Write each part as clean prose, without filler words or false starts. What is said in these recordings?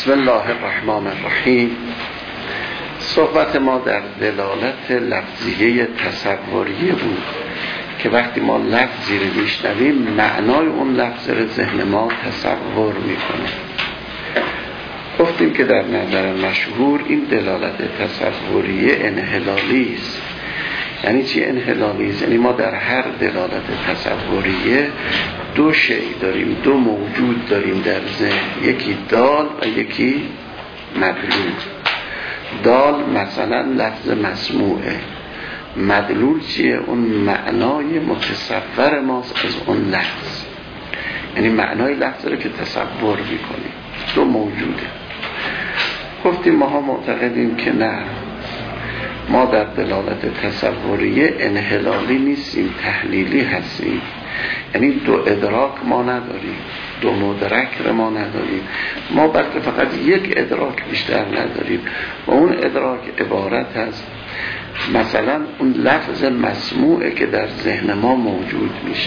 بسم الله الرحمن الرحیم. صحبت ما در دلالت لفظیه تصوریه بود که وقتی ما لفظی رو میشنویم معنای اون لفظ رو ذهن ما تصور میکنه. گفتیم که در نظر مشهور این دلالت تصوریه انحلالی است. یعنی چی انحلالی است؟ یعنی ما در هر دلالت تصوریه دو شیء داریم، دو موجود داریم در ذهن، یکی دال و یکی مدلول. دال مثلا لفظ مسموعه، مدلول چیه؟ اون معنای متصور ماست از اون لفظ، یعنی معنای لفظ رو که تصور میکنیم. دو موجوده. گفتیم ماها معتقدیم که نه، ما در دلالت تصوریه انحلالی نیستیم، تحلیلی هستیم. یعنی دو ادراک ما نداریم، دو مدرک رو ما نداریم، ما بلکه فقط یک ادراک بیشتر نداریم و اون ادراک عبارت از مثلا اون لفظ مسموعه که در ذهن ما موجود میشه.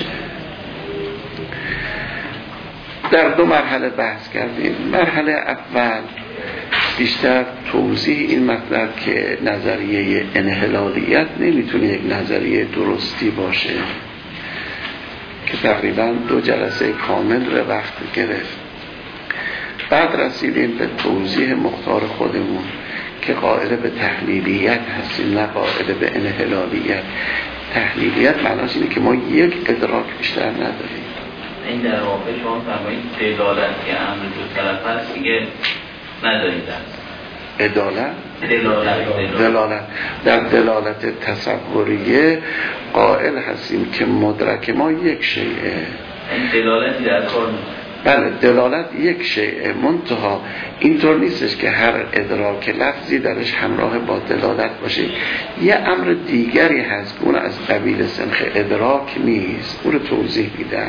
در دو مرحله بحث کردیم. مرحله اول بیشتر توضیح این مطلب که نظریه انحلالیت نمیتونه یک نظریه درستی باشه که تقریبا 2 جلسه کامل رو وقت گرفت. بعد رسیدیم به توضیح مختار خودمون که قائل به تحلیلیت هستیم، نه قائل به انحلالیت. تحلیلیت معناش اینه که ما یک ادراک بیشتر نداریم. این در واقع شما فرمایید دلالت که امر دو طرف هست دیگه ندارید. دلالت در دلالت تصوریه قائل هستیم که مدرک ما یک شیءه. دلالتی در کار بله، دلالت یک شیء، منتها اینطور نیستش که هر ادراک لفظی درش همراه با دلالت باشه. یه امر دیگری هست که اون از قبیل سنخ ادراک نیست، اون رو توضیح میدن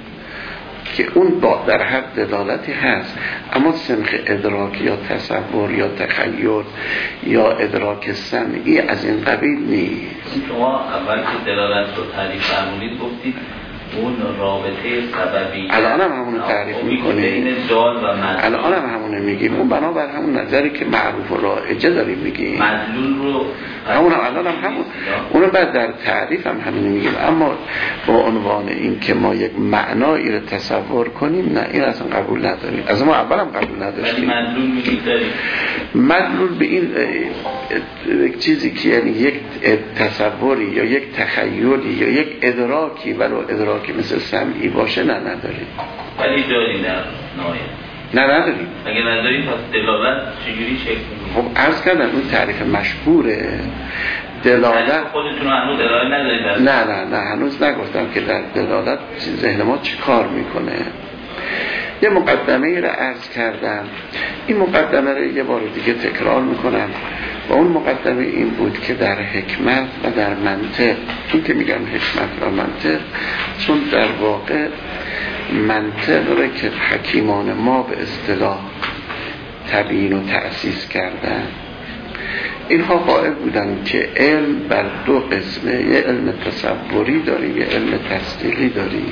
که اون در هر دلالتی هست، اما سنخ ادراک یا تصور یا تخیل یا ادراک سمعی از این قبیل نیست. شما اول که دلالت رو تعریف فرمودید گفتید اون رابطه سببی، الان هم همون تعریف میکنیم، الان هم همونه میگیم، اون بنابر همون نظری که معروف و رایجه داریم میگیم، مدلول رو همون هم الان هم همون، اونو بعد در تعریف هم همین میگیم. اما با عنوان این که ما یک معنایی رو تصور کنیم، نه، این اصلا قبول نداریم. از ما اول هم قبول نداشتیم. مدلول میگید داریم، مدلول به این یک چیزی که یعنی یک تصوری یا یک تخیلی یا یک ادراکی، ولو ادراکی مثل سمعی باشه، نه نداریم. ولی داریم در نهایت؟ نه نداریم. اگه نداریم پس دلالت چجوری شکل می‌گیره؟ خب عرض کردم اون تعریف مشهوره. دلالت خودتون هنوز دلالت ندارید؟ نه هنوز نگفتم که در دلالت ذهن ما چی کار میکنه. یه مقدمه رو عرض کردم، این مقدمه رو یه بار دیگه تکرار میکنم و اون مقدمه این بود که در حکمت و در منطق، این که میگم حکمت و منطق چون در واقع منطق رو که حکیمان ما به اصطلاح تبیین و تأسیس کردن، اینها قائل بودن که علم بر 2 قسمه، یه علم تصوری داریم، یه علم تصدیقی داریم.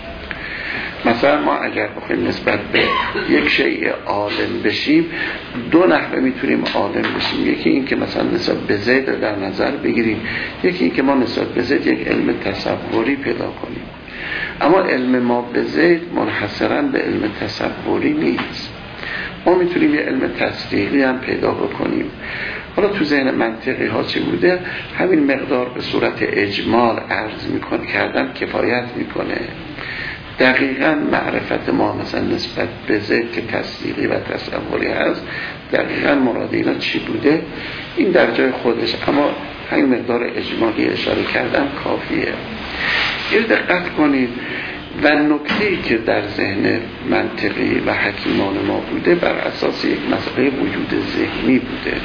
مثلا ما اگر بخوایم نسبت به یک شیء عالم بشیم، 2 نحوه میتونیم عالم بشیم. یکی این که مثلا نسبت به زید در نظر بگیریم، یکی این که ما نسبت به زید یک علم تصوری پیدا کنیم. اما علم ما به زید منحصراً به علم تصوری نیست، ما میتونیم یه علم تصدیقی هم پیدا بکنیم. حالا تو ذهن منطقی ها چی بوده؟ همین مقدار به صورت اجمال عرض کردم کفایت میکنه. دقیقاً معرفت ما مثلا نسبت به زید که تصدیقی و تصوری هست، دقیقاً مراد اینا چی بوده این در جای خودش، اما همین مقدار اجمالی اشاره کردم کافیه. یه دقت کنید. و نکته‌ای که در ذهن منطقی و حکیمان ما بوده بر اساس یک مسئله وجود ذهنی بوده.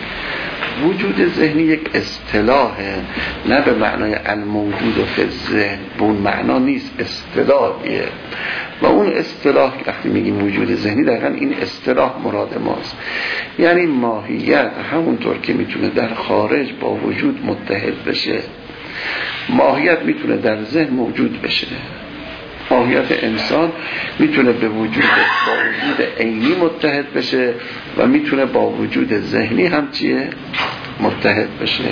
وجود ذهنی یک اصطلاحه، نه به معنای الموجود و فی الذهن، به اون معنا نیست، اصطلاحیه. و اون اصطلاح وقتی میگیم وجود ذهنی، دقیقا این اصطلاح مراد ماست. یعنی ماهیت همونطور که میتونه در خارج با وجود متحد بشه، ماهیت میتونه در ذهن موجود بشه. ماهیت انسان میتونه با وجود عینی متحد بشه و میتونه با وجود ذهنی هم چیه؟ متحد بشه.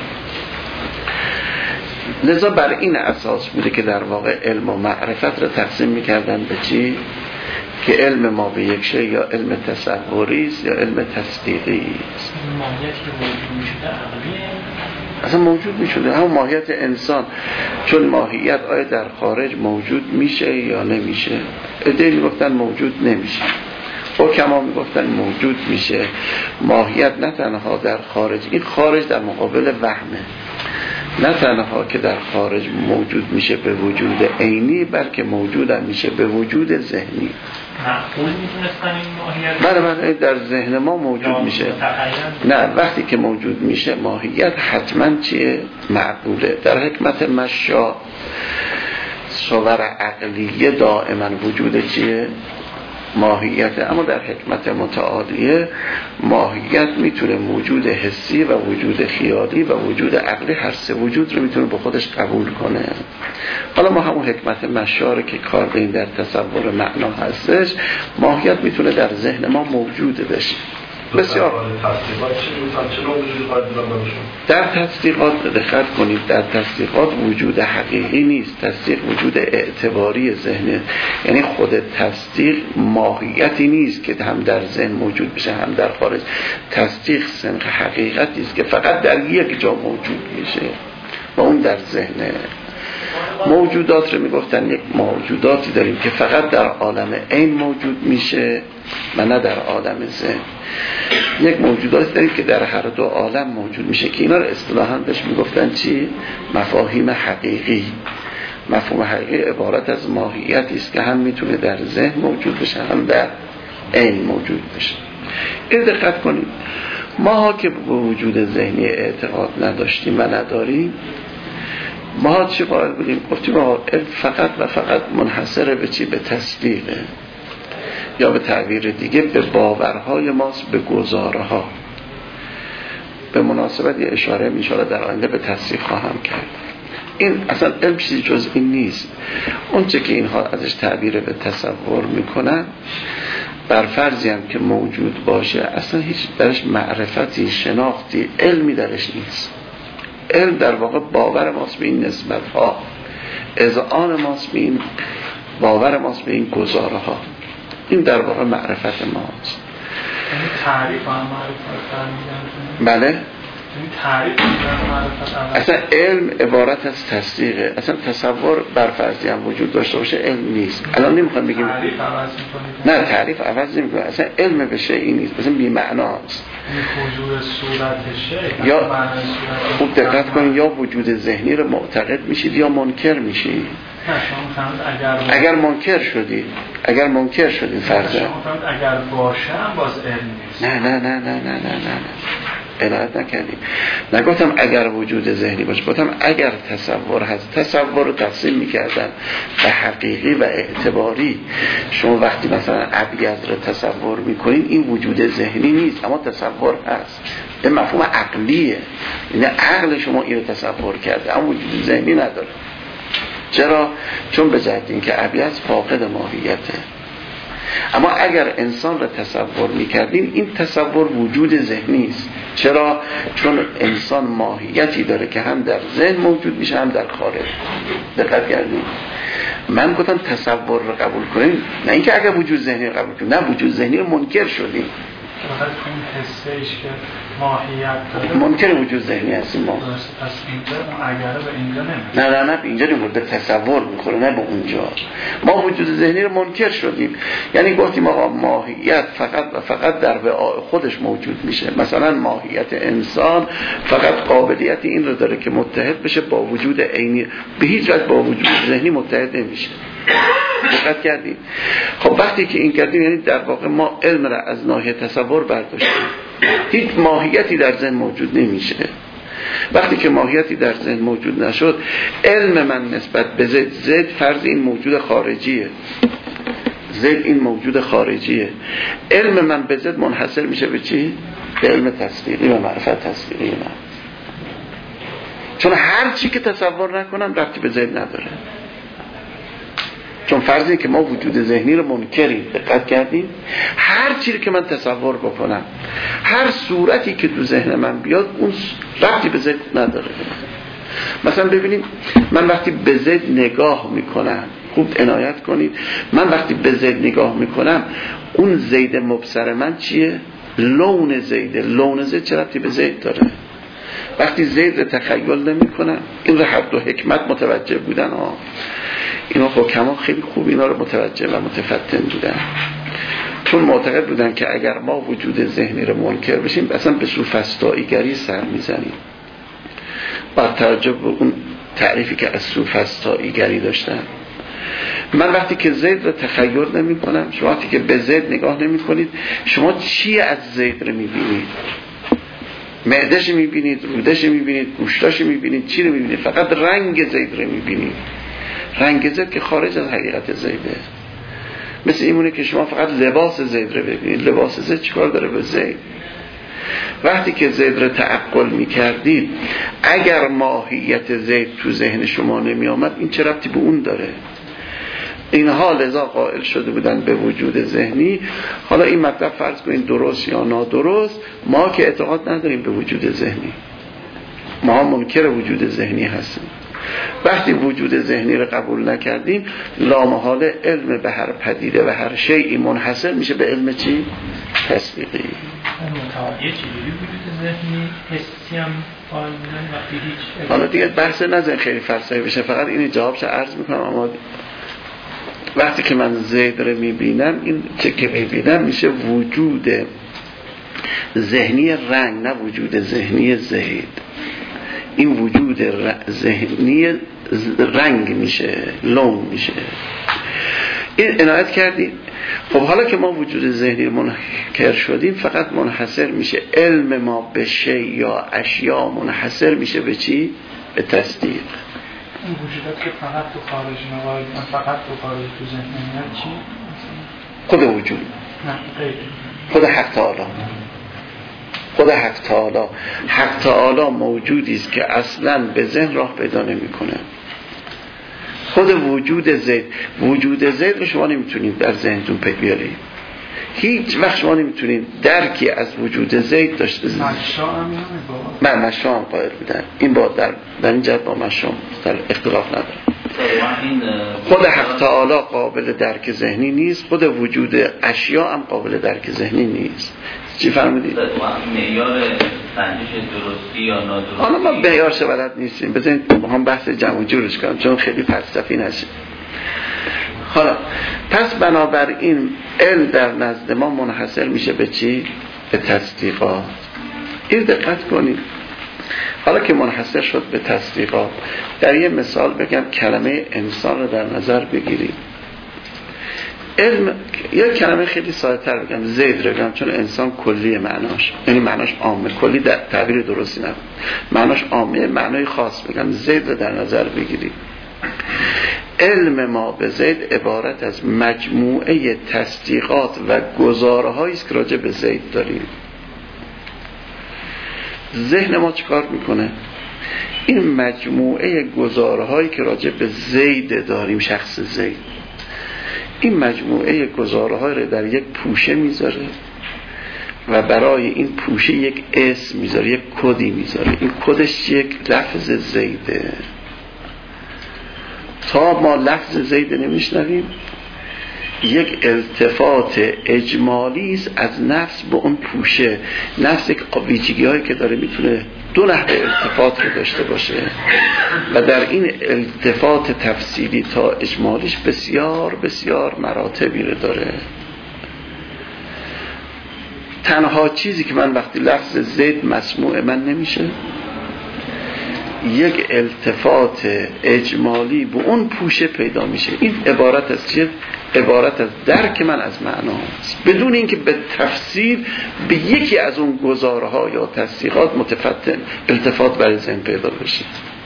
لذا بر این اساس بوده که در واقع علم و معرفت رو تقسیم میکردن به چی؟ که علم ما به یک شی یا علم تصوری است یا علم تصدیقی است. ماهیت که موجود میشده عقلیه؟ اصلا موجود میشده همون ماهیت انسان. چون ماهیت آیا در خارج موجود میشه یا نمیشه؟ عده‌ای میگفتن موجود نمیشه، حکما میگفتن موجود میشه. ماهیت نه تنها در خارج، این خارج در مقابل وهمه، نه تنها که در خارج موجود میشه به وجود عینی، بلکه موجود هم میشه به وجود ذهنی. معقول میتونستن این ماهیت؟ بله در ذهن ما موجود میشه. نه، وقتی که موجود میشه ماهیت حتما چیه؟ معقوله. در حکمت مشا صور عقلیه دائما وجود چیه؟ ماهیت. اما در حکمت متعالیه ماهیت میتونه وجود حسی و وجود خیالی و وجود عقلی، هر سه وجود رو میتونه به خودش قبول کنه. حالا ما همون حکمت مشاره که کار داریم در تصور معنا هستش، ماهیت میتونه در ذهن ما موجود بشه. بسیار در تصدیقات دقت کنید، در تصدیقات وجود حقیقی نیست، تصدیق وجود اعتباری ذهنه. یعنی خود تصدیق ماهیتی نیست که هم در ذهن موجود بشه هم در خارج. تصدیق سنخ حقیقتی است که فقط در یک جا موجود میشه و اون در ذهنه. موجودات رو میگفتن یک موجوداتی داریم که فقط در عالم عین موجود میشه و نه در عالم ذهن. یک موجوداتی داریم که در هر دو عالم موجود میشه که اینا رو اصطلاحاً بهش میگفتن چی؟ مفاهیم حقیقی. مفهوم حقیقی عبارت از ماهیتی است که هم میتونه در ذهن موجود بشه هم در عین موجود بشه. این دقت کنید، ما که به وجود ذهنی اعتقاد نداشتیم و نداریم، ما چی قائل بودیم؟ گفتیم علم فقط و فقط منحصر به چی؟ به تصدیقه، یا به تعبیر دیگه به باورهای ماست، به گزارها. به مناسبت یه اشاره میشه در آینده به تصدیق خواهم کرد. این اصلا علم چیزی جز این نیست. اون چه که اینها ازش تعبیر به تصور میکنن، بر فرضی هم که موجود باشه، اصلا هیچ درش معرفتی، شناختی، علمی درش نیست. علم در واقع باور ماست به این نسبت ها، اذعان ماست به این باور ماست به این گزاره ها. این در واقع معرفت ماست. یعنی تعریف هم معرفت بله؟ تعریف اصلا علم عبارت از تصدیقه. اصلا تصور بر فرضی هم وجود داشته باشه علم نیست. الان نمیخوام بگیم تعریف عوض میکنید. نه، تعریف عوض نمیکنه. اصلا علم به شیئی نیست، مثلا بی معناست. حضور صورت شیء یا خوب دقت کنید، یا وجود ذهنی رو معتقد میشید یا منکر میشید. اگر منکر شدید فرضاً اگر باشه هم باز علم نیست. نه عنایت نکردیم. نگفتم اگر وجود ذهنی باشه، گفتم اگر تصور هست. تصور رو تقسیم میکردن به حقیقی و اعتباری. شما وقتی مثلا ابیض رو تصور میکنین، این وجود ذهنی نیست اما تصور هست. این مفهوم عقلیه، یعنی عقل شما این رو تصور کرده اما وجود ذهنی نداره. چرا؟ چون به جهت اینکه ابیض فاقد ماهیته. اما اگر انسان را تصور میکردیم، این تصور وجود ذهنی است. چرا؟ چون انسان ماهیتی داره که هم در ذهن موجود میشه هم در خارج. دقت کردیم؟ من گفتم تصور رو قبول کنیم، نه اینکه اگر وجود ذهنی رو قبول کنیم، نه، وجود ذهنی رو منکر شدیم. فقط این حسیش که ماهیت داره منکر وجود ذهنی هستیم ما. پس اینجا اون اگره به اینجا نمیشه. نه به اینجا نمیشه، تصور میخوره، نه به اونجا. ما وجود ذهنی رو منکر شدیم. یعنی گفتیم آقا ماهیت فقط و فقط در وعای خودش موجود میشه. مثلا ماهیت انسان فقط قابلیت این رو داره که متحد بشه با وجود عینی، به هیچ وجه با وجود ذهنی متحد نمیشه. دقت کردیم؟ خب وقتی که این کردیم، یعنی در واقع ما علم را از ناحیه تصور برداشتیم. هیچ ماهیتی در ذهن موجود نمیشه. وقتی که ماهیتی در ذهن موجود نشد، علم من نسبت به زد فرض این موجود خارجیه، زد این موجود خارجیه. علم من به زد منحصر میشه به چی؟ به علم تصدیقی و معرفت تصدیقی من. چون هر چی که تصور نکنم ربطی به زد نداره. چون فرض اینه که ما وجود ذهنی رو منکریم. دقت کردیم؟ هر چیزی که من تصور بکنم، هر صورتی که تو ذهن من بیاد، اون ربطی به زید نداره. مثلا ببینیم من وقتی به زید نگاه میکنم، خوب عنایت کنید، من وقتی به زید نگاه میکنم، اون زید مبصر من چیه؟ لون زیده. لون زید چه ربطی به زید داره؟ وقتی زید رو تخیل نمی کنم، این رو هر دو حکمت متوجه بودن ها. اینا حکما خیلی خوب اینا رو متوجه و متفتن بودن، چون معتقد بودن که اگر ما وجود ذهنی رو منکر بشیم اصلا به سوفسطائیگری سر میزنیم، با توجه به اون تعریفی که از سوفسطائیگری داشتن. من وقتی که زید رو تخیل نمی کنم، شما وقتی که به زید نگاه نمی کنید، شما چی از زید رو می بینید؟ معده‌ش می بینید، روده‌ش می بینید، گوشتاش می بینید، چی رو می بینید؟ فقط رنگ زید رو می بینید. رنگ زید که خارج از حقیقت زیده. مثل اینونه که شما فقط لباس زید رو ببینید. لباس زید چیکار داره به زید؟ وقتی که زید رو تعقل می کردید، اگر ماهیت زید تو ذهن شما نمی آمد، این چه ربطی به اون داره؟ اینها لذا قائل شده بودن به وجود ذهنی. حالا این مطلب فرض کنید درست یا نادرست، ما که اعتقاد نداریم به وجود ذهنی، ما منکر وجود ذهنی هستیم. وقتی وجود ذهنی رو قبول نکردیم، لامحاله علم به هر پدیده و هر شیئی منحصر میشه به علم چی؟ تصدیقی. یه چیزی وجود ذهنی حسی هم قائل بودن وقتی هیچ. حالا دیگه بحث نزن خیلی فلسفی بشه، فقط این جوابش عرض میکنم. اما وقتی که من زید رو میبینم، این چه که میبینم میشه وجود ذهنی رنگ، نه وجود ذهنی زید. این وجود ذهنی رنگ میشه، لون میشه. این عنایت کردیم. خب حالا که ما وجود ذهنی منکر شدیم، فقط منحصر میشه علم ما به شی یا اشیا، منحصر میشه به چی؟ به تصدیق. این وجودات که فقط تو خارج نوای، فقط تو خارج تو ذهن میاد چی؟ خود وجود، نه غیر خود حق تعالی. خود حق تعالی، حق تعالی موجودی است که اصلا به ذهن راه پیدا نمیکنه. خود وجود زید، وجود زید رو شما نمیتونید در ذهنتون پی بیارید. هیچ وقت شما نمیتونید درکی از وجود زید داشته باشید. من مشام قائل بودن، این با در این جهت با مشام در اختلاف نداره. خود حق تعالی قابل درک ذهنی نیست، خود وجود اشیا هم قابل درک ذهنی نیست. چی فهمیدید؟ معیار سنجش درستی یا نادرستی، حالا ما معیارش بلد نیستیم، بذارید هم بحث جمع جورش کنم چون خیلی فلسفی نشه. حالا پس بنابراین علم در نزد ما منحصر میشه به چی؟ به تصدیقات. این دقت کنید. حالا که منحصر شد به تصدیقات، در یه مثال بگم، کلمه انسان رو در نظر بگیرید. علم، یک کلمه خیلی ساده‌تر بگم، زید رو بگم، چون انسان کلی معناش، یعنی معناش عامه، کلی در تعبیر درستی نبود، معناش عامه، معنای خاص بگم، زید رو در نظر بگیرید. علم ما به زید عبارت از مجموعه تصدیقات و گزاره‌هایی است که راجع به زید داریم. ذهن ما چیکار میکنه؟ این مجموعه گزاره‌هایی که راجع به زید داریم، شخص زید، این مجموعه گزاره‌ها رو در یک پوشه میذاره و برای این پوشه یک اسم میذاره، یک کدی میذاره. این کدش یک لفظ زیده. تا ما لفظ زید نمیشنویم، یک التفات اجمالی است از نفس به اون پوشه. نفس یک ویژگی هایی که داره میتونه دو نحو التفات رو داشته باشه و در این التفات تفصیلی تا اجمالیش بسیار بسیار مراتبی رو داره. تنها چیزی که من وقتی لفظ زید مسموع من نمیشه، یک التفات اجمالی به اون پوشه پیدا میشه. این عبارت از چیه؟ عبارت از درک من از معناست، بدون اینکه به تفسیر به یکی از اون گزارها یا تصدیقات متفتن التفات برای ذهن پیدا بشه.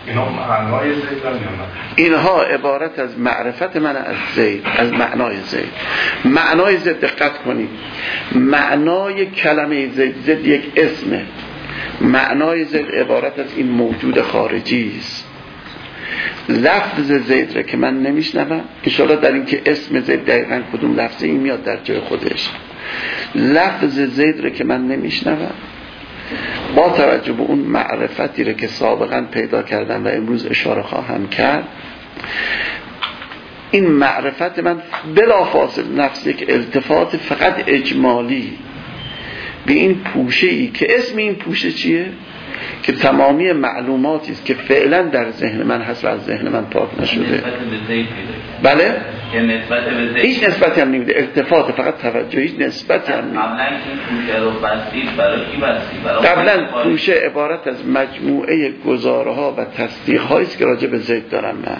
اینها عبارت از معرفت من از زید، از معنای زید. معنای زید دقت کنید، معنای کلمه زید، زید یک اسمه. معنای زید عبارت از این موجود خارجی است. لفظ زید را که من نمیشنوم، انشاءالله در این که اسم زید دقیقا کدوم لفظی این میاد در جای خودش، لفظ زید را که من نمیشنوم با توجه به اون معرفتی را که سابقا پیدا کردم و امروز اشاره خواهم کرد، این معرفت من بلافاصله نفس یک التفات فقط اجمالی به این پوشه‌ای که اسم این پوشه چیه؟ که تمامی معلوماتی است که فعلا در ذهن من هست و از ذهن من پاک نشده. بله؟ هیچ نسبتی هم نمیده، التفات فقط توجه، هیچ نسبتی هم نمیده. قبلا پوشه عبارت از مجموعه گزارها و تصدیق‌هایی است که راجع به زید دارم من.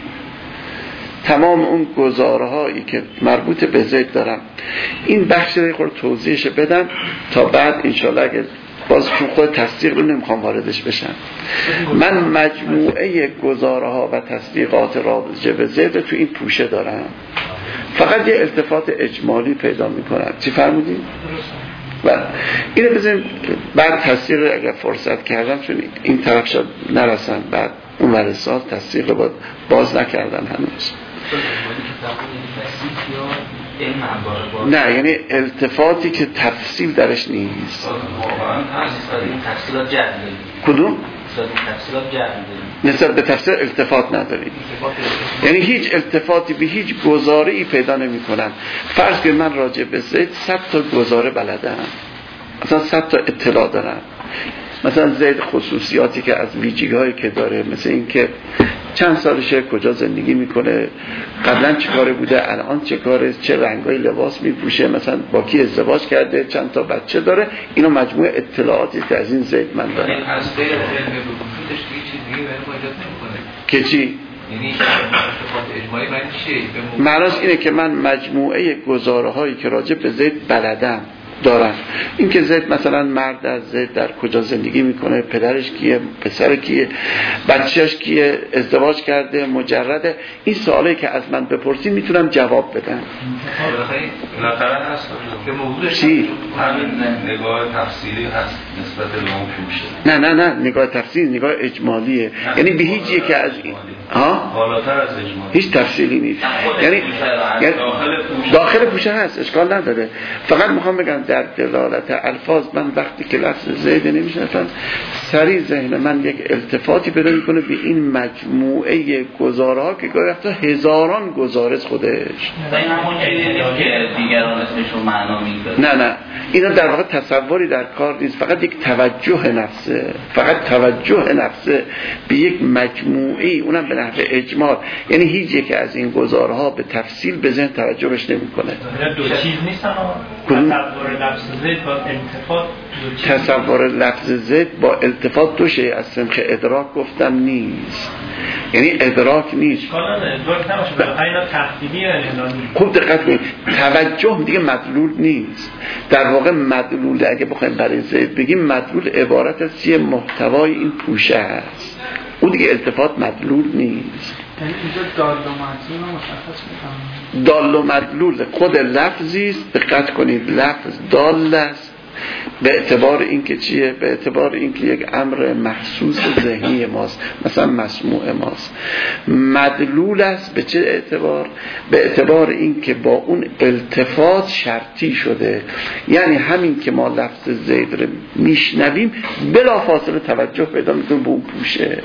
تمام اون گزارهایی که مربوط به زید دارم، این بخش رو خود توضیحش بدم تا بعد انشالله اگه باز چون خود تصدیق رو نمیخوام واردش بشم. من مجموعه گزارها و تصدیقات راجع به زید رو تو این پوشه دارم، فقط یه التفات اجمالی پیدا میکنم. چی فرمودین؟ بله اینو بذاریم بعد تصدیق رو اگر فرصت کردم، چون این طرف شد نرسم بعد اون ورسال تصدیق رو باز نکردم هنوز. نه یعنی التفاتی که تفصیل درش نیست. کدوم؟ نسبت به تفسیر التفات نداریم، یعنی هیچ التفاتی به هیچ گزاره ای پیدا نمی کنم. فرض که من راجع به زید 100 تا گزاره بلدم، مثلا 100 تا اطلاع دارم، مثلا زید خصوصیاتی که از ویژگی‌هایی که داره، مثل این که چند سالشه، کجا زندگی میکنه، قبلا چه کاره بوده، الان چه کاره، چه رنگای لباس میپوشه، مثلا با کی ازدواج کرده، چند تا بچه داره، اینو مجموعه اطلاعاتی که از این زید من دارم. یعنی از غیر علم به وجودش چیز دیگه ایجاد نمیکنه که چی؟ یعنی اتفاق اجماعی معنی چیه؟ معناش اینه که من مجموعه گزاره‌هایی که راجع به زید بلدم دارن. این که زید مثلا مرد از زید در کجا زندگی میکنه، پدرش کیه، پسر کیه، بچهش کیه، ازدواج کرده، مجرده، این سوالی که از من بپرسید میتونم جواب بدم. بالاخره هست که موضوعش چی؟ همین نگاه تفصیلی هست نسبت به اون پوشه. نه نگاه تفصیلی، نگاه اجمالیه، یعنی به هیچ یک از این بالاتر از اجمالی هیچ تفصیلی نیست. یعنی داخل پوشه هست، اشکال نداره. فقط میخوام بگم در دلالت الفاظ من وقتی که لفظ زید نمیشناسم، سریع ذهن من یک التفاتی پیدا میکنه به این مجموعه گزارها که گاهی وقتا هزاران گزارش خودش. این همون که دیگران اسمشون معنا میذارن. نه اینا در واقع تصوری در کار نیست، فقط یک توجه نفسه، فقط توجه نفسه به یک مجموعه، اونم به نحو اجمال، یعنی هیچ یک از این گزارها به تفصیل به ذهن توجهش نمیکنه. دو چیز نیستن. تصور لفظ زید با التفات، تصور لفظ زید با التفات دو شیء از سمخ ادراک گفتم نیست، یعنی ادراک نیست. ادراک نباشه، بلکه تحلیلی و انحلانی. خوب دقت کنید، توجه دیگه مدلول نیست. در واقع مدلول اگه بخوایم برای زید بگیم، مدلول عبارت از یه محتوای این پوشه است، اون دیگه التفات مدلول نیست. یعنی اینجا دال و مدلول رو مشخص می‌کنم. دال و مدلول خود لفظی است، دقت کنید، لفظ دال است به اعتبار اینکه چیه؟ به اعتبار اینکه یک امر محسوس ذهنی ماست، مثلا مسموع ماست. مدلول است به چه اعتبار؟ به اعتبار اینکه با اون التفات شرطی شده، یعنی همین که ما لفظ زید رو میشنویم بلافاصله توجه پیدا میکنیم به اون پوشه.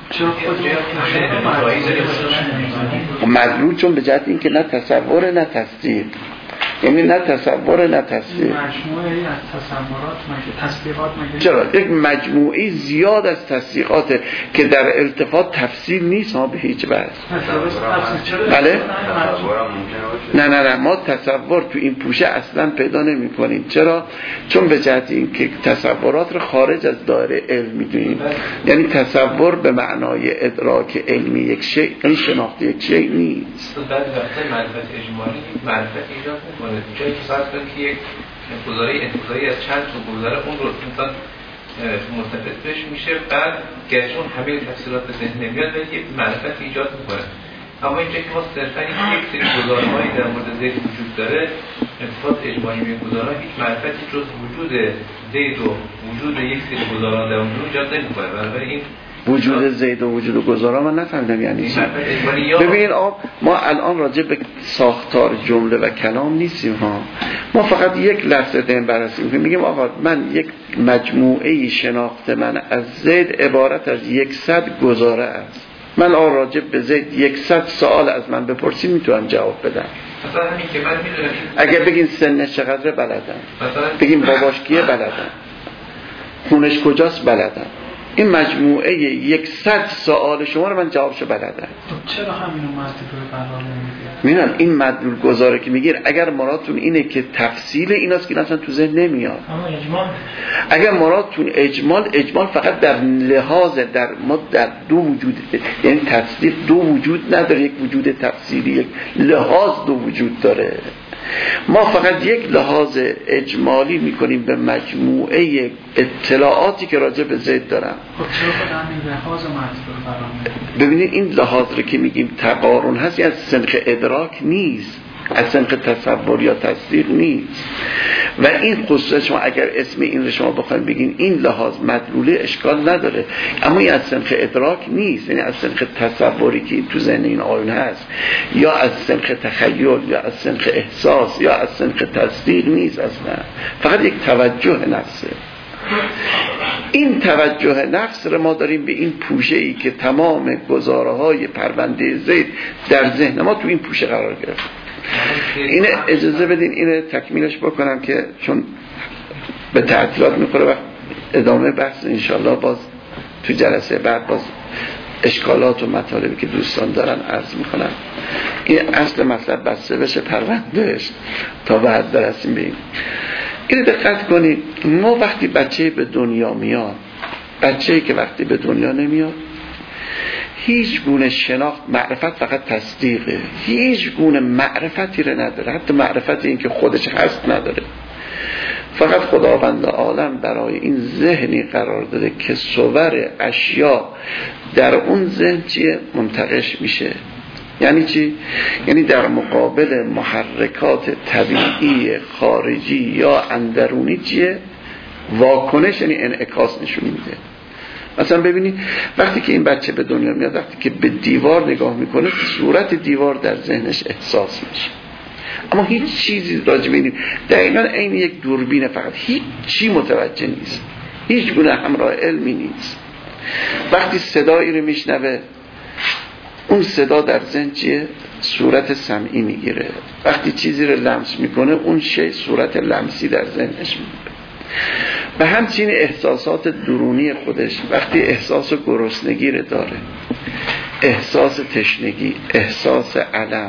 مدلول چون به جهت اینکه نه تصور نه تصدیق، یعنی نه تصور نه تصدیق. مجموعه از تصورات مگه تصدیقات مگه؟ چرا؟ یک مجموعه زیاد از تصدیقات که در التفات تفصیل نیست ها به هیچ وجه. بله؟ نه ما تصور تو این پوشه اصلا پیدا نمی کنیم. چرا؟ چون به جهت این که تصورات رو خارج از دایره علم میدونیم، یعنی تصور به معنای ادراک علمی یک شیء، یعنی شناخت یک شیء نیست. بعد وقتی معرفت اجمالی معرفت ایجاد میکنه، جایی که فرض کنید که یک گزاره انتزاعی از چند تا گزاره اون رو انسان مرتبط بهش میشه، بعد گرچه اون همه تفسیرات به ذهن نمیاد ولی یک معرفت ایجاد میکنه. اما اینجا که ما صرفا یک سری گزاره‌هایی در مورد زید وجود داره، انتفاض اجمالی به گزاره‌ها هیچ معرفتی جز وجود زید و وجود یک سری گزاره‌ها در اون ایجاد نمیکنه. بنابراین این وجود زید و وجود گذارا من نفهمیدم یعنی چی. ببین ما الان راجع به ساختار جمله و کلام نیستیم ها، ما فقط یک لفظ دین بررسی میگیم آقا من یک مجموعه شناخت من از زید عبارت از 100 گزاره است. من راجع به زید 100 سوال از من بپرسید میتونم جواب بدم. مثلا همین که من میدونم اگر بگین سنش چقدره بلدم، بگین باباش کیه بلدم، خونش کجاست بلدم. این مجموعه 100 سوال شما رو من جوابشو بلدم. چرا همینو مدلول قرار نمیدید؟ میدونم این مدلول گذاره که میگیر اگر مرادتون اینه که تفصیل ایناست که اصلا تو ذهن نمیاد. اگر مرادتون اجمال فقط در لحاظ در دو وجود، یعنی تصدیق دو وجود نداره، یک وجود تفصیلی، یک لحاظ دو وجود داره. ما فقط یک لحاظ اجمالی میکنیم به مجموعه اطلاعاتی که راجع به زید دارم. خب چرا خود همین لحاظ مطلوب قرار میدید؟ ببینید این لحاظ رو که میگیم تقارن هست، از سنخ ادراک نیست، از سنخ تصور یا تصدیق نیست. و این خصوصا شما اگر اسم این رو شما بخواید بگین این لحاظ مدلوله اشکال نداره، اما این از سنخ ادراک نیست، یعنی از سنخ تصوری که تو ذهن این آیون هست، یا از سنخ تخیل، یا از سنخ احساس، یا از سنخ تصدیق نیست اصلا، فقط یک توجه نفسه. این توجه نفس رو ما داریم به این پوشه ای که تمام گزاره های پرونده زید در ذهن ما تو این پوشه قرار گرفت. اینه اجازه بدین اینه تکمیلش بکنم که چون به تعطیلات میخوره و ادامه بحث انشالله باز تو جلسه بعد باز اشکالات و مطالبی که دوستان دارن عرض میکنم. این اصل مطلب بسته بشه پروندهش تا بعد برسیم به این دقت کنید. ما وقتی بچه به دنیا میاد، بچه‌ای که وقتی به دنیا نمیاد هیچ گونه شناخت، معرفت فقط تصدیقه، هیچ گونه معرفتی رو نداره، حتی معرفت این که خودش هست نداره. فقط خداوند عالم برای این ذهنی قرار داده که صور اشیا در اون ذهن چیه منتقش میشه. یعنی چی؟ یعنی در مقابل محرکات طبیعی خارجی یا اندرونی چیه؟ واکنش، یعنی انعکاس نشون میده. مثلا ببینید وقتی که این بچه به دنیا میاد، وقتی که به دیوار نگاه میکنه صورت دیوار در ذهنش احساس میشه، اما هیچ چیزی راجع به این دقیقاً عین یک دوربین، فقط هیچ چی متوجه نیست، هیچ گونه همراه علمی نیست. وقتی صدایی رو میشنوه اون صدا در ذهن چیه؟ صورت سمعی میگیره. وقتی چیزی رو لمس میکنه اون شی صورت لمسی در ذهنش میگیره. و همچنین احساسات درونی خودش وقتی احساس گرسنگی رو داره، احساس تشنگی، احساس الم،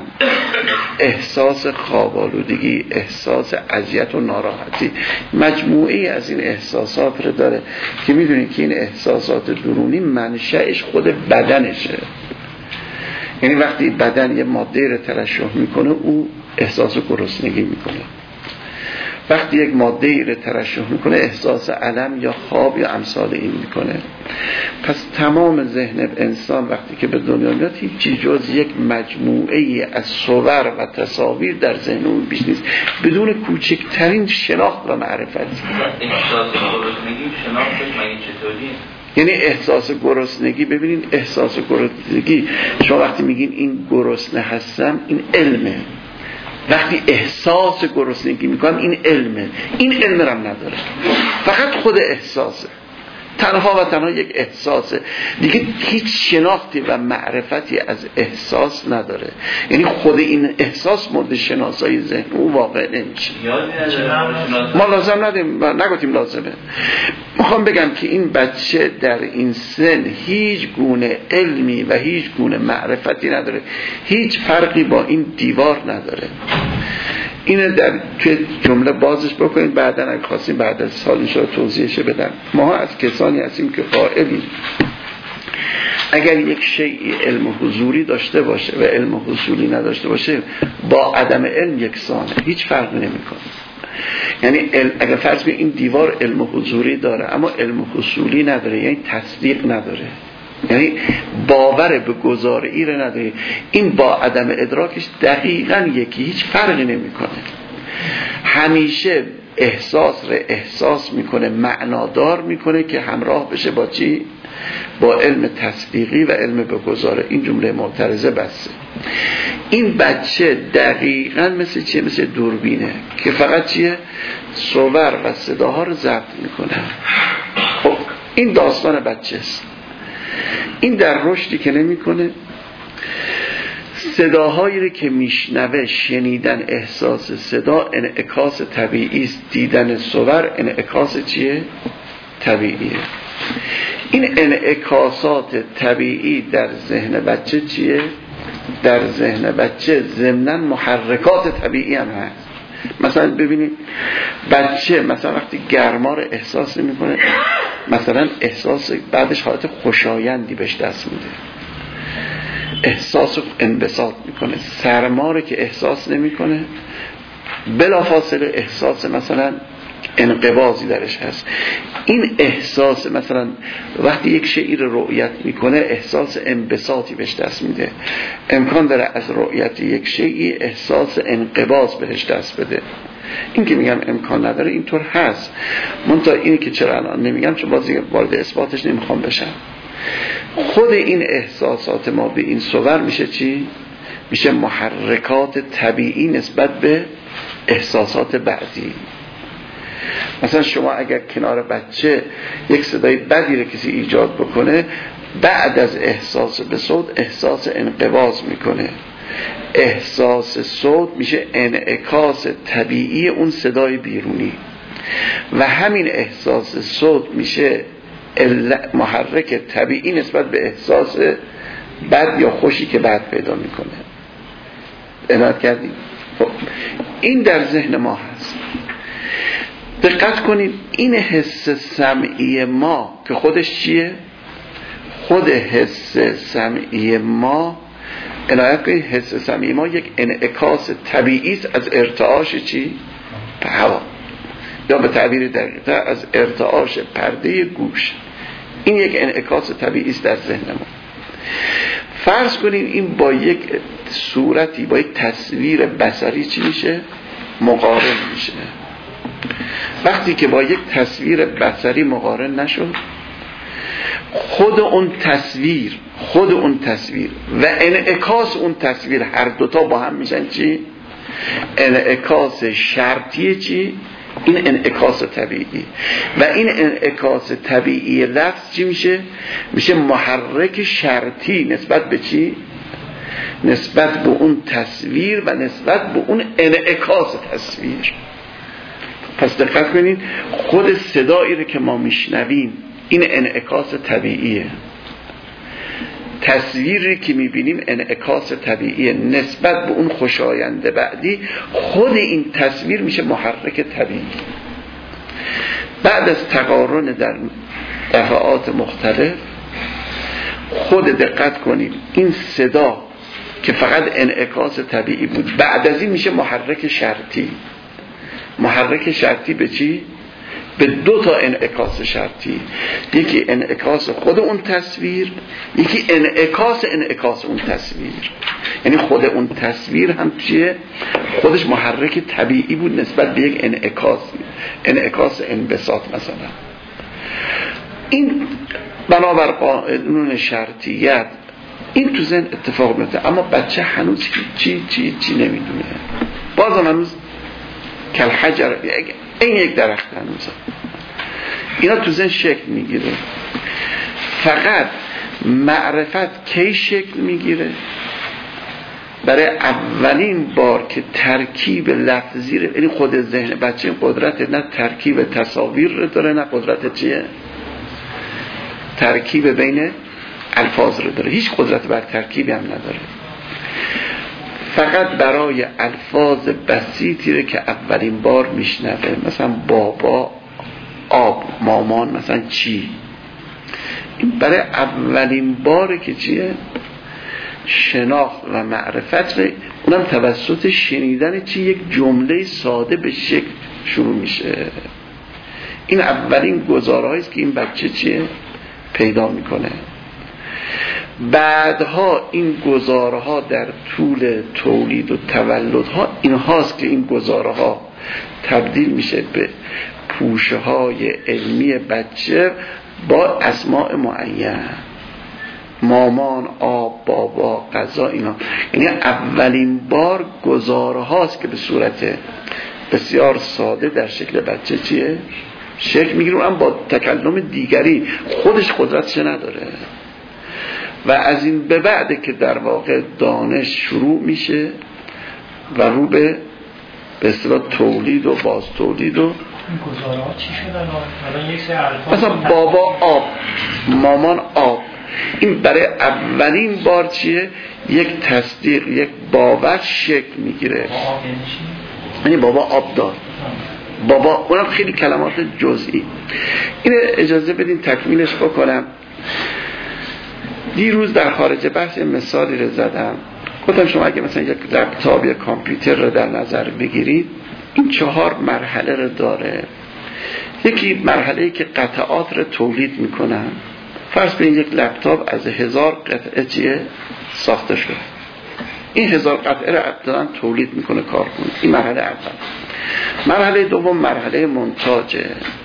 احساس خواب‌آلودگی، احساس اذیت و ناراحتی، مجموعی از این احساسات رو داره که میدونید که این احساسات درونی منشأش خود بدنشه. یعنی وقتی بدن یه ماده رو ترشح میکنه او احساس گرسنگی میکنه، وقتی یک ماده رو ترشح میکنه احساس الم یا خواب یا امثال این میکنه. پس تمام ذهن انسان وقتی که به دنیا میاد هیچ جز یک مجموعه از صور و تصاویر در ذهن اون بیش نیست، بدون کوچکترین شناخت و معرفت. احساس گرسنگی شناختش مگه چطوریه؟ یعنی احساس گرسنگی، ببینید احساس گرسنگی شما وقتی میگین این گرسنه هستم این علمه، وقتی احساس گرسنگی میکنم این علمه، این علم رم نداره، فقط خود احساسه، تنها و تنها یک احساسه دیگه، هیچ شناختی و معرفتی از احساس نداره. یعنی خود این احساس مورد شناسایی ذهن او واقع نمیشه. ما لازم ندیم، نگفتیم لازمه. میخوام بگم که این بچه در این سن هیچ گونه علمی و هیچ گونه معرفتی نداره، هیچ فرقی با این دیوار نداره. اینه در توی جمله بازش بکنید، بعداً اگه خواستیم بعد از سال انشاءالله توضیحش بدم. ما از کسانی هستیم که قائلیم اگر یک شیء علم حضوری داشته باشه و علم حصولی نداشته باشه با عدم علم یکسانه، هیچ فرقی نمیکنه. یعنی اگر فرض کنید این دیوار علم حضوری داره اما علم حصولی نداره، یعنی تصدیق نداره، یعنی باور به گزاره‌ای رو نداره، این با عدم ادراکش دقیقاً یکی، هیچ فرقی نمیکنه. همیشه احساس رو احساس میکنه، معنادار میکنه که همراه بشه با چی؟ با علم تصدیقی و علم بگذاره. این جمله معترضه بسه. این بچه دقیقاً مثل چیه؟ مثل دوربینه که فقط چیه؟ صور و صداها رو ضبط میکنه. خب این داستان بچه است. این در رشدی که نمیکنه، صداهایی رو که میشنوه، شنیدن احساس صدا انعکاس طبیعی است، دیدن صور انعکاس چیه؟ طبیعیه. این انعکاسات طبیعی در ذهن بچه چیه؟ در ذهن بچه ضمناً محرکات طبیعی هم هست. مثلا ببینید بچه مثلا وقتی گرما رو احساس میکنه، مثلا احساس بعدش حالت خوشایندی بهش دست میده، احساس انبساط میکنه. سرما رو که احساس نمیکنه، بلافاصله احساس مثلا انقباضی درش هست. این احساس مثلا وقتی یک شیء رو رؤیت میکنه احساس انبساطی بهش دست میده. امکان داره از رؤیت یک شیء احساس انقباض بهش دست بده. این که میگم امکان نداره اینطور هست. منتها اینی که چرا الان نمیگم چون بازی وارد اثباتش نمیخوام بشم. خود این احساسات ما به این صور میشه چی؟ میشه محرکات طبیعی نسبت به احساسات بعدی. مثلا شما اگر کنار بچه یک صدای بدی رو کسی ایجاد بکنه، بعد از احساس به صوت احساس انقباض میکنه. احساس صوت میشه انعکاس طبیعی اون صدای بیرونی و همین احساس صوت میشه محرک طبیعی نسبت به احساس بد یا خوشی که بد پیدا میکنه. عنایت کردیم؟ خب این در ذهن ما هست. دقت کنید این حس سمعی ما که خودش چیه؟ خود حس سمعی ما، عنایت کنید حس سمعی ما یک انعکاس طبیعی است از ارتعاش چی؟ هوا، یا به تعبیر دقیق‌تر از ارتعاش پرده گوش. این یک انعکاس طبیعی است در ذهن ما. فرض کنید این با یک صورتی، با یک تصویر بصری چی میشه؟ مقارن میشه. وقتی که با یک تصویر بصری مقارن نشد، خود اون تصویر و انعکاس اون تصویر هر دوتا با هم میشن چی؟ انعکاس شرطی چی؟ این انعکاس طبیعی. و این انعکاس طبیعی لفظ چی میشه؟ میشه محرک شرطی نسبت به چی؟ نسبت به اون تصویر و نسبت به اون انعکاس تصویر. پس دقت کنید خود صدایی رو که ما میشنویم این انعکاس طبیعیه، تصویری که میبینیم انعکاس طبیعیه نسبت به اون خوشاینده بعدی. خود این تصویر میشه محرک طبیعی. بعد از تقارن در دفعات مختلف خود دقت کنید این صدا که فقط انعکاس طبیعی بود بعد از این میشه محرک شرطی. محرک شرطی به چی؟ به دو تا انعکاس شرطی. یکی انعکاس خود اون تصویر، یکی انعکاس اون تصویر. یعنی خود اون تصویر هم چیه؟ خودش محرک طبیعی بود نسبت به یک انعکاس انبساط مثلا. این بنابر قانون شرطیت این تو ذهن اتفاق میفته، اما بچه هنوز چی نمیدونه. بازم هنوز کل حجر، این یک درخت هنوز اینا تو ذهن شکل میگیره. فقط معرفت کی شکل میگیره؟ برای اولین بار که ترکیب لفظی رو، یعنی خود ذهن بچه قدرت نه ترکیب تصاویر رو داره نه قدرت چیه؟ ترکیب بین الفاظ رو داره. هیچ قدرت بر ترکیبی هم نداره. فقط برای الفاظ بسیطی رو که اولین بار میشنوه، مثلا بابا، آب، مامان، مثلا چی، این برای اولین باره که چیه؟ شناخت و معرفت رو، اونم توسط شنیدن چی؟ یک جمله ساده به شکل شروع میشه. این اولین گزارهایی است که این بچه چیه؟ پیدا میکنه. بعدها این گزارها در طول تولید و تولدها این هاست که این گزارها تبدیل میشه به پوشه های علمی بچه با اسماء معین، مامان، آب، بابا، غذا، اینا. یعنی اولین بار گزاره هاست که به صورت بسیار ساده در شکل بچه چیه؟ شکل میگیره، اونم با تکلم دیگری، خودش قدرتش نداره. و از این به بعد که در واقع دانش شروع میشه و رو به اصطلاح تولید و باز تولید. و این گزاره ها چی شدن؟ الان یک سری الفاظ مثلا بابا آب، مامان آب، این برای اولین بار چیه؟ یک تصدیق، یک باور شکل میگیره. یعنی بابا آب داد، بابا، اونم خیلی کلمات جزئی. این اجازه بدین تکمیلش بکنم. دیروز در خارج بحث مثالی رو زدم، گفتم شما اگه مثلا یک لپتاپ یا کامپیوتر رو در نظر بگیرید، این 4 مرحله رو داره. یکی مرحله‌ای که قطعات رو تولید میکنن. فرض کنید یک لپتاپ از 1000 قطعه چیه ساخته شده، این 1000 قطعه رو ابتداً تولید میکنه کارکنان. این مرحله اول. مرحله دوم مرحله مونتاژه.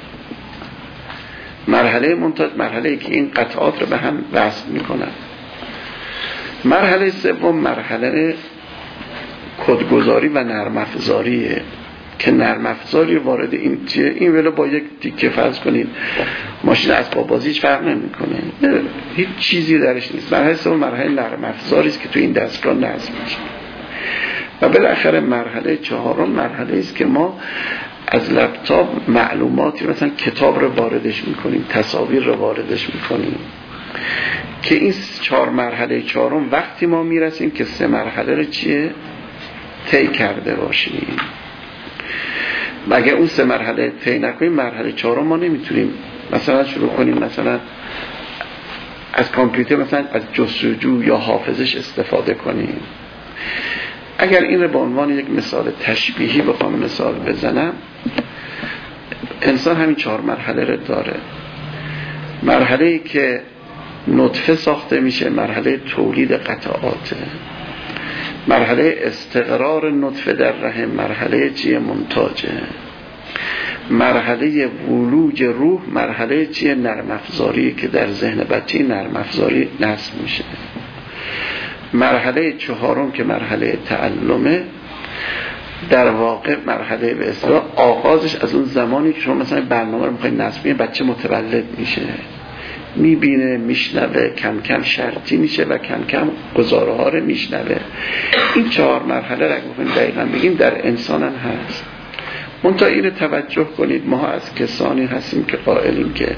مرحله مونتاژ مرحله‌ای که این قطعات رو به هم وصل میکنن. مرحله سوم مرحله کدگذاری و نرم افزاریه که نرم افزاری وارد این چیه، این ولی با یک تیکه فرض کنید ماشین اسباب بازیش فرق نمیکنه، هیچ چیزی درش نیست. مرحله سوم مرحله نرم افزاری است که تو این دستگاه نصب میشه. و بالاخره مرحله چهارم مرحله است که ما از لپتاپ معلوماتی مثلا کتاب رو واردش میکنیم، تصاویر رو واردش میکنیم، که این 4 مرحله چهارم وقتی ما میرسیم که 3 مرحله رو چیه طی کرده باشیم. مگه اون 3 مرحله طی نکنیم، مرحله چهارم ما نمیتونیم مثلا شروع کنیم مثلا از کامپیوتر مثلا از جستجو یا حافظش استفاده کنیم. اگر این رو به عنوان یک مثال تشبیهی بخوام مثال بزنم، انسان همین 4 مرحله رو داره. مرحله‌ای که نطفه ساخته میشه مرحله تولید قطعاته، مرحله استقرار نطفه در رحم مرحله چیه مونتاژه، مرحله ولوج روح مرحله چیه نرم افزاری که در ذهن بچه نرم افزاری نصب میشه، مرحله چهارم که مرحله تعلمه در واقع مرحله به اصطلاح آغازش از اون زمانی که شما مثلا برنامه رو میخواید نصب کنید، بچه متولد میشه، میبینه، میشنوه، کم کم شرطی میشه و کم کم گزاره ها رو میشنوه. این 4 مرحله را اگه دقیقا بگیم در انسان هم هست. منتها این توجه کنید، ما از کسانی هستیم که قائلیم که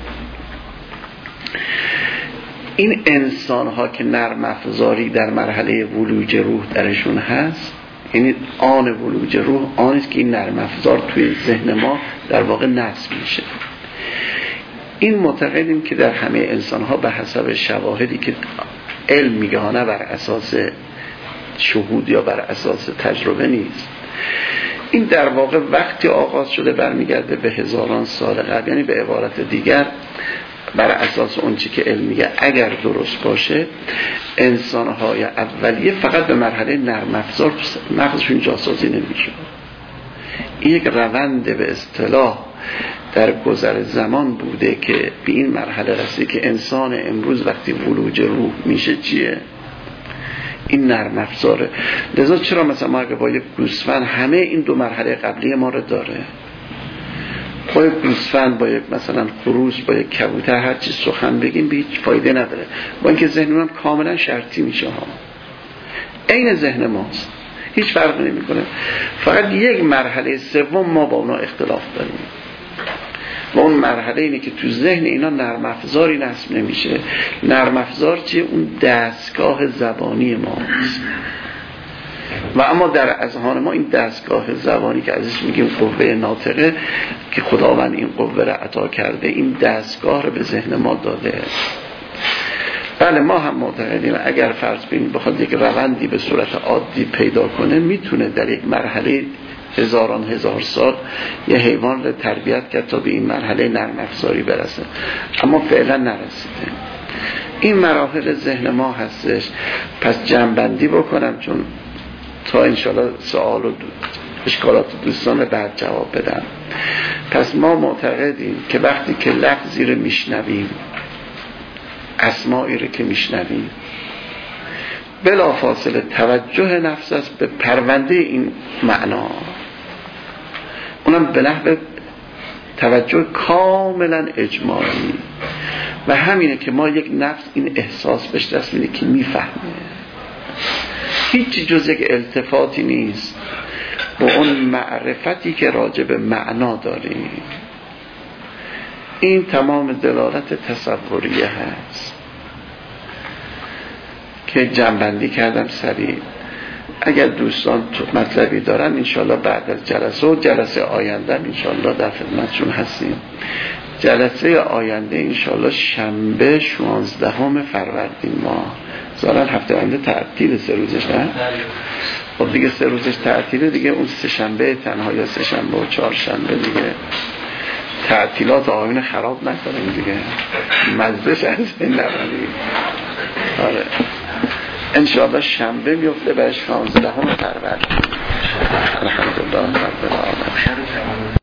این انسان ها که نرم افزاری در مرحله ولوج روح درشون هست، یعنی آن ولوج روح آنیست که این نرم افزار توی ذهن ما در واقع نصب میشه. این معتقدیم که در همه انسان ها به حسب شواهدی که علم میگه، نه بر اساس شهود یا بر اساس تجربه نیست، این در واقع وقتی آغاز شده برمیگرده به هزاران سال قبل. یعنی به عبارت دیگر بر اساس اون چی که علم میگه اگر درست باشه، انسان‌های اولیه فقط به مرحله نرم افزار مغزشون جاسازی نمیشه. این یک روند به اصطلاح در گذر زمان بوده که به این مرحله رسیده که انسان امروز وقتی ولوج روح میشه چیه؟ این نرم افزاره. لذا چرا مثلا ما اگه با یک گوسفند همه این 2 مرحله قبلی ما رو داره، با یک گوسفند، با یک مثلا خروس، با یک کبوتر هر چیز سخن بگیم به هیچ فایده نداره، با اینکه ذهن هم کاملا شرطی میشه ها، عین ذهن ماست، هیچ فرق نمیکنه. فقط یک مرحله سوم ما با اونا اختلاف داریم و اون مرحله اینه که تو ذهن اینا نرم افزاری نصب نمیشه. نرم افزار چیه؟ اون دستگاه زبانی ماست. و اما در اذهان ما این دستگاه زبانی که ازش میگیم قوه ناطقه که خداوند این قوه را عطا کرده، این دستگاه رو به ذهن ما داده. بله ما هم معتقدیم اگر فرض کنیم بخواد یک روندی به صورت عادی پیدا کنه، میتونه در یک مرحله هزاران هزار سال یه حیوان رو تربیت کرد تا به این مرحله نرم افزاری برسه، اما فعلا نرسیده. این مراحل ذهن ما هستش. پس جمع‌بندی بکنم چون تا انشالله سوال و اشکالات دوستان بعد جواب بدم. پس ما معتقدیم که وقتی که لفظی رو میشنویم، اسمایی رو که میشنویم، بلا فاصله توجه نفس است به پرونده این معنا، اونم به نحو توجه کاملا اجمالی. و همینه که ما یک نفس این احساس بهش دست میده که میفهمه، هیچی جز یک التفاتی نیست با اون معرفتی که راجع به معنا داریم. این تمام دلالت تصوریه هست که جنبندی کردم سریع. اگر دوستان مطلبی دارن انشالله بعد از جلسه و جلسه آینده انشالله در خدمتشون هستیم. جلسه آینده انشالله شنبه 16 فروردین ماه، ظاهرا هفته آینده تعطیل 3 روزش نه؟ خب دیگه 3 روزش تعطیله دیگه، اون 3 شنبه تنها یا 3 شنبه و 4 شنبه دیگه تعطیلات آیین خراب نکنیم دیگه، مزدش از این نبودی. آره انشاءالله شنبه میفته به 16 فروردین. الحمدلله رب العالمین.